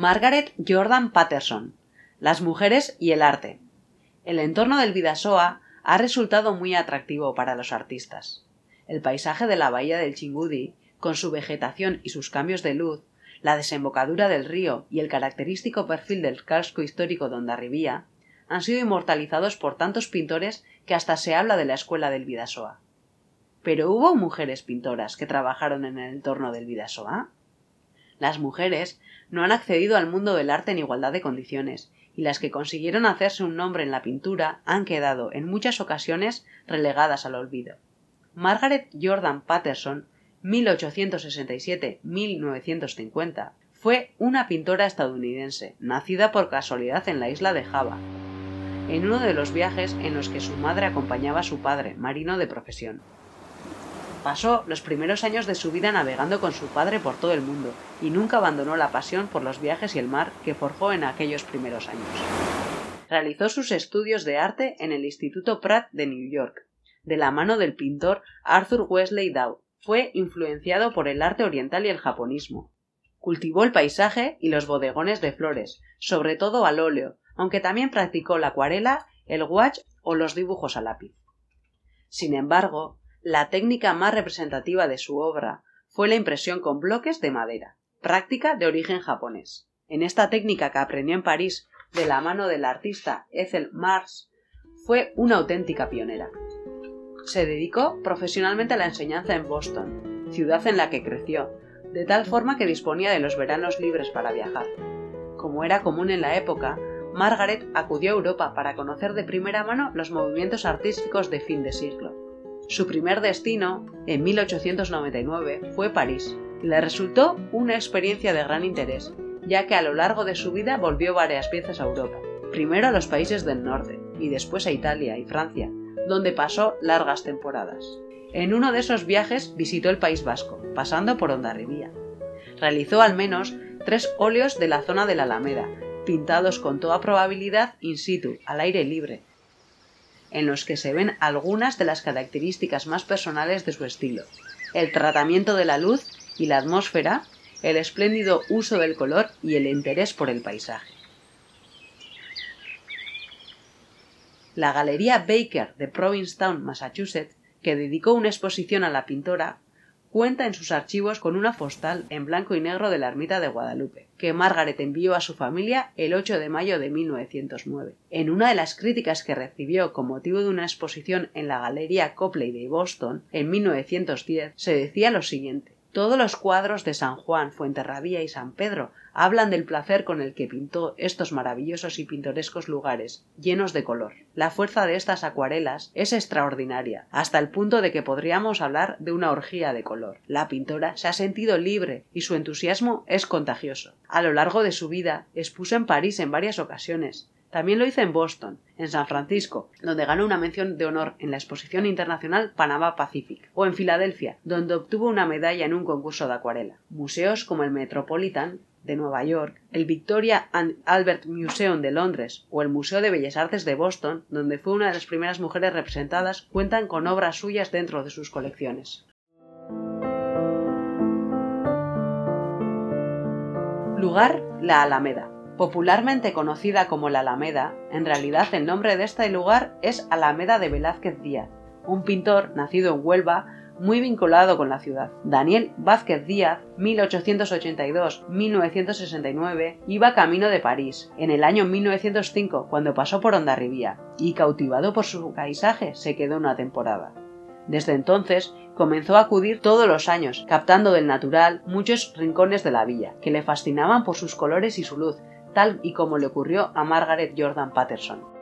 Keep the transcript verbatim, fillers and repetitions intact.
Margaret Jordan Patterson. Las mujeres y el arte. El entorno del Bidasoa ha resultado muy atractivo para los artistas. El paisaje de la bahía del Chingudi, con su vegetación y sus cambios de luz, la desembocadura del río y el característico perfil del casco histórico de Hondarribia, han sido inmortalizados por tantos pintores que hasta se habla de la escuela del Bidasoa. ¿Pero hubo mujeres pintoras que trabajaron en el entorno del Bidasoa? Las mujeres no han accedido al mundo del arte en igualdad de condiciones, y las que consiguieron hacerse un nombre en la pintura han quedado, en muchas ocasiones, relegadas al olvido. Margaret Jordan Patterson, mil ochocientos sesenta y siete a mil novecientos cincuenta, fue una pintora estadounidense, nacida por casualidad en la isla de Java, en uno de los viajes en los que su madre acompañaba a su padre, marino de profesión. Pasó los primeros años de su vida navegando con su padre por todo el mundo y nunca abandonó la pasión por los viajes y el mar que forjó en aquellos primeros años. Realizó sus estudios de arte en el Instituto Pratt de New York, de la mano del pintor Arthur Wesley Dow. Fue influenciado por el arte oriental y el japonismo. Cultivó el paisaje y los bodegones de flores, sobre todo al óleo, aunque también practicó la acuarela, el gouache o los dibujos a lápiz. Sin embargo, la técnica más representativa de su obra fue la impresión con bloques de madera, práctica de origen japonés. En esta técnica, que aprendió en París de la mano del artista Ethel Mars, fue una auténtica pionera. Se dedicó profesionalmente a la enseñanza en Boston, ciudad en la que creció, de tal forma que disponía de los veranos libres para viajar. Como era común en la época, Margaret acudió a Europa para conocer de primera mano los movimientos artísticos de fin de siglo. Su primer destino, en mil ochocientos noventa y nueve, fue París, y le resultó una experiencia de gran interés, ya que a lo largo de su vida volvió varias veces a Europa, primero a los países del norte, y después a Italia y Francia, donde pasó largas temporadas. En uno de esos viajes visitó el País Vasco, pasando por Hondarribia. Realizó al menos tres óleos de la zona de la Alameda, pintados con toda probabilidad in situ, al aire libre, en los que se ven algunas de las características más personales de su estilo: el tratamiento de la luz y la atmósfera, el espléndido uso del color y el interés por el paisaje. La Galería Baker de Provincetown, Massachusetts, que dedicó una exposición a la pintora, cuenta en sus archivos con una postal en blanco y negro de la ermita de Guadalupe, que Margaret envió a su familia el ocho de mayo de mil novecientos nueve. En una de las críticas que recibió con motivo de una exposición en la Galería Copley de Boston en mil novecientos diez, se decía lo siguiente: todos los cuadros de San Juan, Fuenterrabía y San Pedro hablan del placer con el que pintó estos maravillosos y pintorescos lugares, llenos de color. La fuerza de estas acuarelas es extraordinaria, hasta el punto de que podríamos hablar de una orgía de color. La pintora se ha sentido libre y su entusiasmo es contagioso. A lo largo de su vida expuso en París en varias ocasiones. También lo hizo en Boston, en San Francisco, donde ganó una mención de honor en la Exposición Internacional Panama Pacific, o en Filadelfia, donde obtuvo una medalla en un concurso de acuarela. Museos como el Metropolitan de Nueva York, el Victoria and Albert Museum de Londres o el Museo de Bellas Artes de Boston, donde fue una de las primeras mujeres representadas, cuentan con obras suyas dentro de sus colecciones. Lugar: la Alameda. Popularmente conocida como la Alameda, en realidad el nombre de este lugar es Alameda de Velázquez Díaz, un pintor nacido en Huelva muy vinculado con la ciudad. Daniel Vázquez Díaz, mil ochocientos ochenta y dos a mil novecientos sesenta y nueve, iba camino de París, en el año mil novecientos cinco, cuando pasó por Hondarribia, y cautivado por su paisaje se quedó una temporada. Desde entonces comenzó a acudir todos los años, captando del natural muchos rincones de la villa, que le fascinaban por sus colores y su luz, tal y como le ocurrió a Margaret Jordan Patterson.